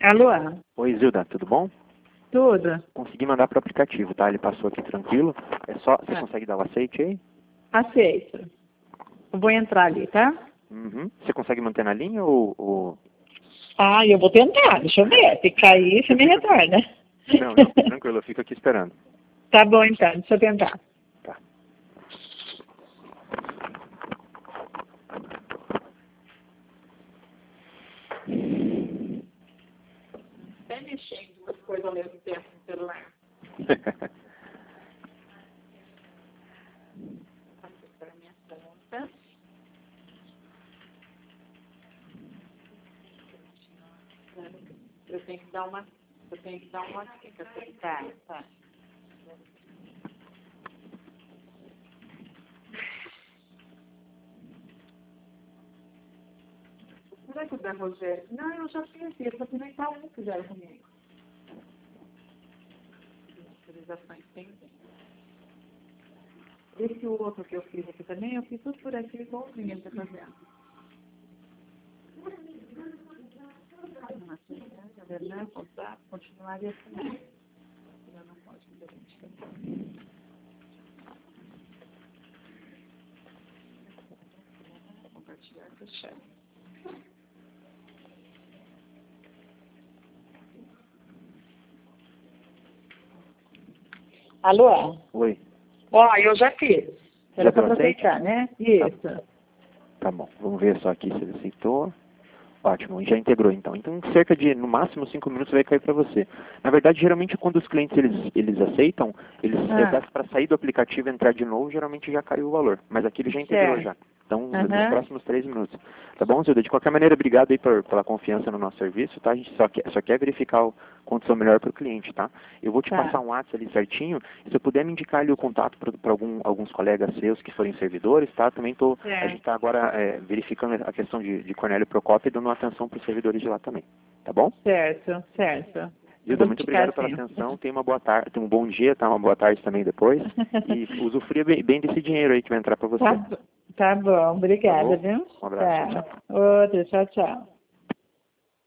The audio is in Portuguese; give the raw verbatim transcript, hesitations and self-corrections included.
Alô? Oi, Zilda, tudo bom? Tudo? Consegui mandar pro aplicativo, tá? Ele passou aqui tranquilo. É só, você Ah. consegue dar o aceite aí? Aceito. Eu vou entrar ali, tá? Uhum. Você consegue manter na linha ou... ou... Ah, eu vou tentar. Deixa eu ver. Se cair, você me retorna. Não, não, tranquilo, eu fico aqui esperando. Tá bom, então. Deixa eu tentar. Tá. Até mexendo duas coisas ao mesmo tempo no celular. Para minha conta. Eu tenho que dar uma... Eu tenho que dar uma dica. Tá, tá. Será que o da Rogério? Não, eu já fiz isso. Só que nem tá um que fizeram comigo. Autorizações pendentes. Esse outro que eu fiz aqui também, eu fiz tudo por aqui igualzinho ele tá fazendo. A verdade, voltar, continuar e assinar. Já não pode me identificar. Compartilhar, fechar. Alô? Oi. Ó, eu já fiz. Já Era deu para aceite? aceitar, né? Isso. Tá bom, vamos ver só aqui se ele aceitou. Ótimo, já integrou então. Então, em cerca de, no máximo, cinco minutos vai cair para você. Na verdade, geralmente, quando os clientes eles, eles aceitam, eles Ah. eu peço para sair do aplicativo e entrar de novo, geralmente já caiu o valor. Mas aqui ele já integrou Certo. já. Então, Uhum. nos próximos três minutos. Tá bom, Zilda? De qualquer maneira, obrigado aí por, pela confiança no nosso serviço, tá? A gente só quer, só quer verificar a condição melhor para o cliente, tá? Eu vou te Tá. passar um WhatsApp ali certinho. Se eu puder me indicar ali o contato para algum, alguns colegas seus que forem servidores, tá? Também tô, a gente está agora é, verificando a questão de, de Cornélio Procópio e dando atenção para os servidores de lá também. Tá bom? Certo, certo. Zilda, muito obrigado pela atenção. Tenha uma boa tarde, tenha um bom dia, tá? Uma boa tarde também depois. E usufruia bem, bem desse dinheiro aí que vai entrar para você. Tá, tá bom, obrigada, Tá bom? viu? Um abraço, Tá. tchau. Outro, tchau, tchau.